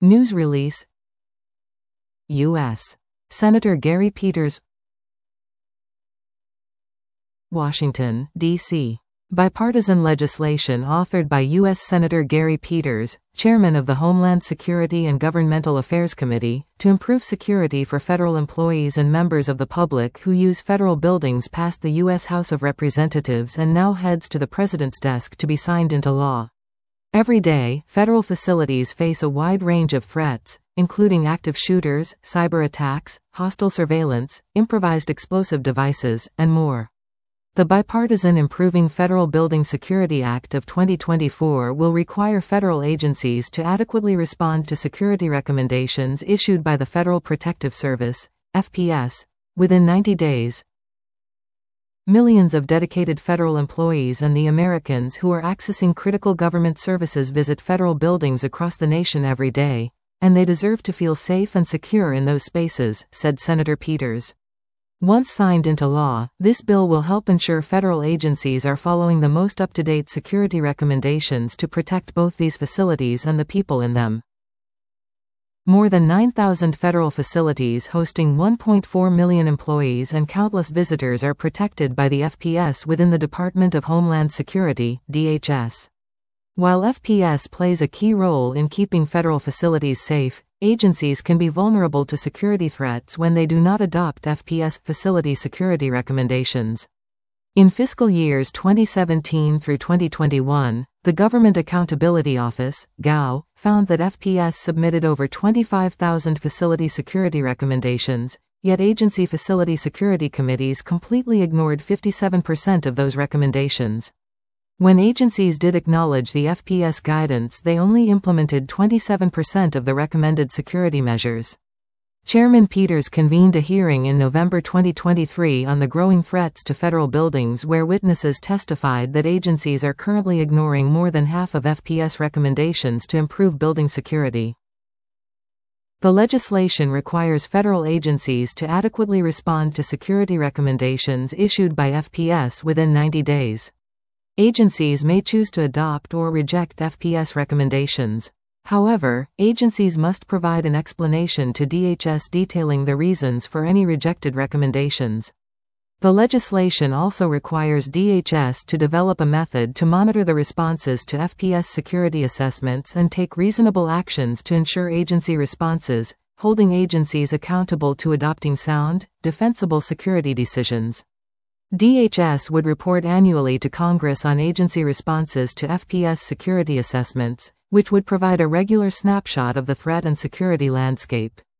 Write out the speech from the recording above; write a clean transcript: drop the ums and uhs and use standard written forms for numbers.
News release. U.S. Senator Gary Peters, Washington, D.C. Bipartisan legislation authored by U.S. Senator Gary Peters, chairman of the Homeland Security and Governmental Affairs Committee, to improve security for federal employees and members of the public who use federal buildings, passed the U.S. House of Representatives and now heads to the President's desk to be signed into law. Every day, federal facilities face a wide range of threats, including active shooters, cyber attacks, hostile surveillance, improvised explosive devices, and more. The bipartisan Improving Federal Building Security Act of 2024 will require federal agencies to adequately respond to security recommendations issued by the Federal Protective Service, FPS, within 90 days. Millions of dedicated federal employees and the Americans who are accessing critical government services visit federal buildings across the nation every day, and they deserve to feel safe and secure in those spaces, said Senator Peters. Once signed into law, this bill will help ensure federal agencies are following the most up-to-date security recommendations to protect both these facilities and the people in them. More than 9,000 federal facilities hosting 1.4 million employees and countless visitors are protected by the FPS within the Department of Homeland Security, DHS. While FPS plays a key role in keeping federal facilities safe, agencies can be vulnerable to security threats when they do not adopt FPS facility security recommendations. In fiscal years 2017 through 2021, the Government Accountability Office, GAO, found that FPS submitted over 25,000 facility security recommendations, yet agency facility security committees completely ignored 57% of those recommendations. When agencies did acknowledge the FPS guidance, they only implemented 27% of the recommended security measures. Chairman Peters convened a hearing in November 2023 on the growing threats to federal buildings, where witnesses testified that agencies are currently ignoring more than half of FPS recommendations to improve building security. The legislation requires federal agencies to adequately respond to security recommendations issued by FPS within 90 days. Agencies may choose to adopt or reject FPS recommendations. However, agencies must provide an explanation to DHS detailing the reasons for any rejected recommendations. The legislation also requires DHS to develop a method to monitor the responses to FPS security assessments and take reasonable actions to ensure agency responses, holding agencies accountable to adopting sound, defensible security decisions. DHS would report annually to Congress on agency responses to FPS security assessments, which would provide a regular snapshot of the threat and security landscape.